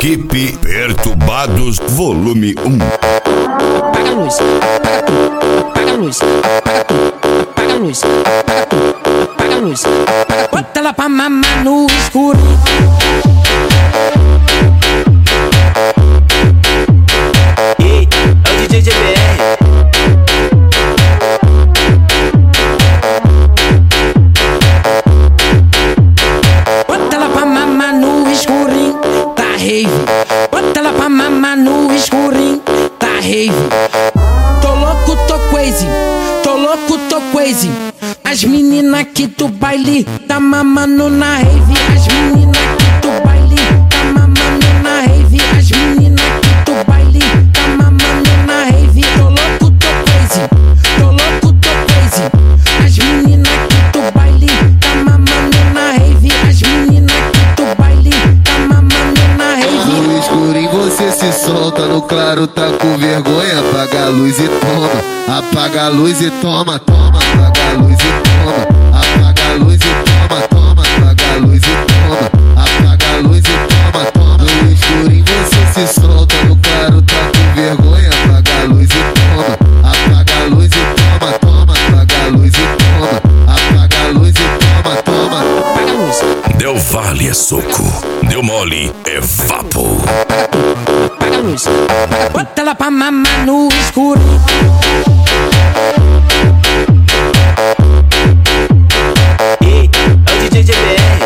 Equipe Perturbados, volume 1. Apaga a luz, apaga tudo, apaga a luz, apaga tudo, apaga a luz, apaga tudo, apaga a luz, apaga tudo. Bota ela pra mamar no escuro. Ei, é o DJ GBR. Bota ela pra mamar no escurinho, tá rave. Bota ela pra mamar no escurinho, tá rave. Tô louco, tô crazy, tô louco, tô crazy. As meninas aqui do baile tá mamando na rave. As meninas aqui do baile tá mamando na rave. As meninas aqui do baile tá mamando na rave. Tô louco, tô crazy, tô louco, tô crazy. As meninas aqui do baile tá mamando na rave. As meninas aqui do baile tá mamando na rave. No escurinho você se solta, no claro tá com vergonha. Apaga a luz e toma, apaga a luz e toma, toma. Apaga a luz e toma, apaga a luz e toma, toma. Apaga a luz e toma, apaga a luz e toma, toma. No escurinho você se solta, no claro tá com vergonha. Apaga a luz e toma, apaga a luz e toma, toma. Apaga a luz e toma, apaga a luz e toma, toma. Apaga a luz, Deu vale é soco, deu mole é vapo. apaga a luz, bota ela pra mamar no escuro. Ei, é o DJ GBR.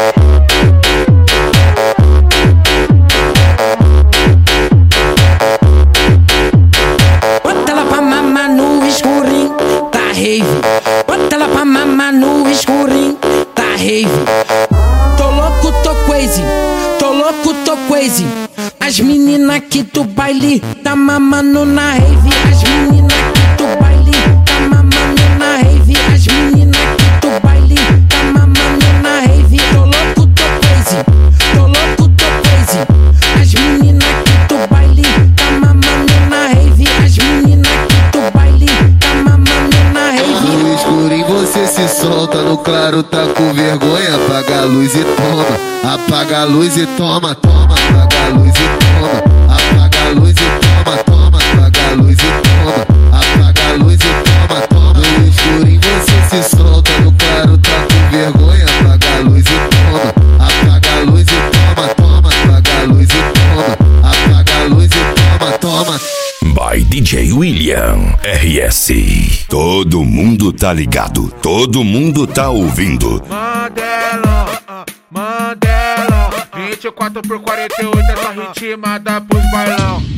Bota ela pra mamar no escurinho, tá rave. Bota ela pra mamar no escurinho, tá rave. Tô louco, tô crazy, tô louco, tô crazy. As meninas aqui do baile tá mamando na rave. As meninas aqui do baile tá mamando na rave. As meninas aqui do baile tá mamando na rave. Tô louco, tô crazy, tô louco, tô crazy. As meninas aqui do baile tá mamando na rave. As meninas aqui do baile tá mamando na rave. No escurinho você se solta, no claro tá com vergonha. Apaga a luz e toma, apaga a luz e toma, toma. Apaga a luz e toma, apaga a luz e toma, toma. Apaga a luz e toma, apaga a luz e toma, toma. No escurinho você se solta, no claro tá com vergonha. Apaga a luz e toma, apaga a luz e toma, toma. Apaga a luz e toma, apaga a luz e toma, toma. By DJ William RS. Todo mundo tá ligado, todo mundo tá ouvindo. Mandela, 24 por 48, essa ritmada pros bailão.